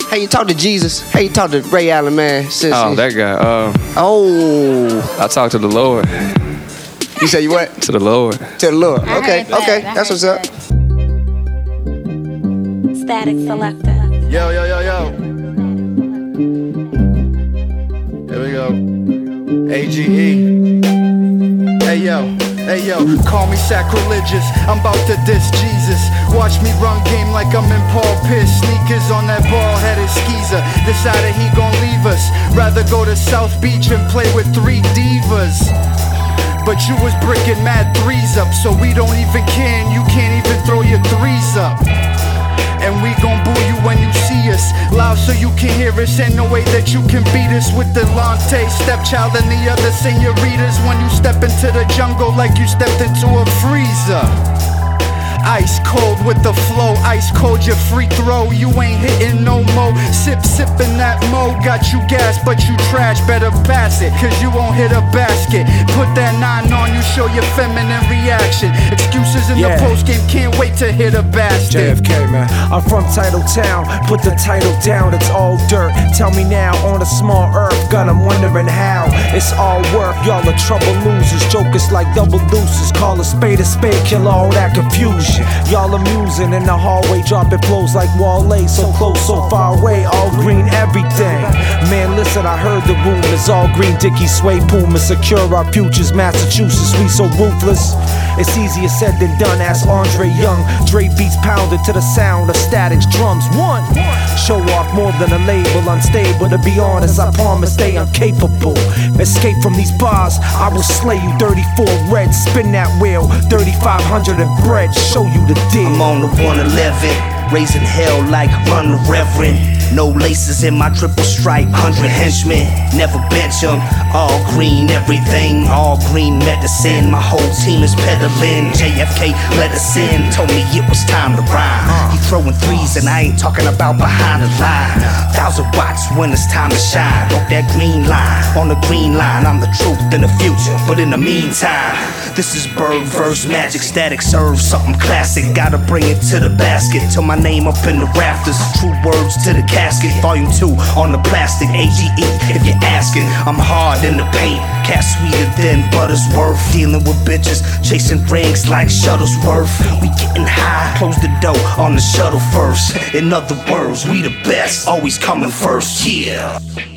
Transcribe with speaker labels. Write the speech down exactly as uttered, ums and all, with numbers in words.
Speaker 1: How you talk to Jesus? How you talk to Ray Allen, man? Since
Speaker 2: Oh,
Speaker 1: he-
Speaker 2: that guy. Uh,
Speaker 1: oh.
Speaker 2: I talked to the Lord.
Speaker 1: You say you what?
Speaker 2: To the Lord.
Speaker 1: To the Lord.
Speaker 3: I
Speaker 1: Okay,
Speaker 3: heard that.
Speaker 1: okay.
Speaker 3: I
Speaker 1: That's
Speaker 3: heard
Speaker 1: what's up.
Speaker 3: that. Static Selector.
Speaker 4: Yo, yo, yo, yo. Here we go. A G E. Hey, yo. Hey yo, call me sacrilegious, I'm about to diss Jesus. Watch me run game like I'm in Paul Pierce. Sneakers on that bald-headed skeezer. Decided he gon' leave us. Rather go to South Beach and play with three divas. But you was bricking mad threes up, so we don't even care and you can't even throw your threes up. And we gon' boo you when you see us. Loud so you can hear us. Ain't no way that you can beat us with the Lante stepchild and the other senoritas. When you step into the jungle like you stepped into a freezer. Ice cold with the flow, ice cold your free throw. You ain't hitting no more. Sip, sippin' that mo. Got you gas, but you trash. Better pass it, cause you won't hit a basket. Put that nine on, you show your feminine reaction. Excuses in
Speaker 5: Yeah.
Speaker 4: the post game, can't wait to hit a basket.
Speaker 5: J F K, man. I'm from Title Town, put the title down, it's all dirt. Tell me now, on a small earth, God, I'm wondering how. It's all work, y'all are trouble losers. Jokers like double deuces, call a spade a spade, kill all that confusion. Y'all amusing in the hallway, dropping flows like Wale. So close, so far away, all green everything. Man, listen, I heard the rumors, all green Dickies, sway Puma, secure our futures, Massachusetts, we so ruthless. It's easier said than done, ask Andre Young. Dre beats pounded to the sound of Static's drums. One, show off more than a label, unstable. To be honest, I promise stay incapable. Escape from these bars, I will slay you. thirty-four red, spin that wheel. thirty-five hundred and bread, show you the deal.
Speaker 6: I'm on the one eleven, raising hell like run the reverend. No laces in my triple stripe, hundred henchmen, never bench them. All green everything, all green medicine. My whole team is peddling. J F K let us in, told me it was time to rhyme. He throwing threes and I ain't talking about behind the line. Thousand watts when it's time to shine. Walk that green line, on the green line. I'm the truth in the future, but in the meantime, this is Bird verse magic. Static serves something classic. Gotta bring it to the basket, till my name up in the rafters. True words to the casket. Volume two on the plastic. A G E if you're asking. I'm hard in the paint, cat sweeter than Buttersworth. Dealing with bitches, chasing rings like Shuttlesworth. We getting high, close the door on the shuttle first. In other words, we the best, always coming first. Yeah.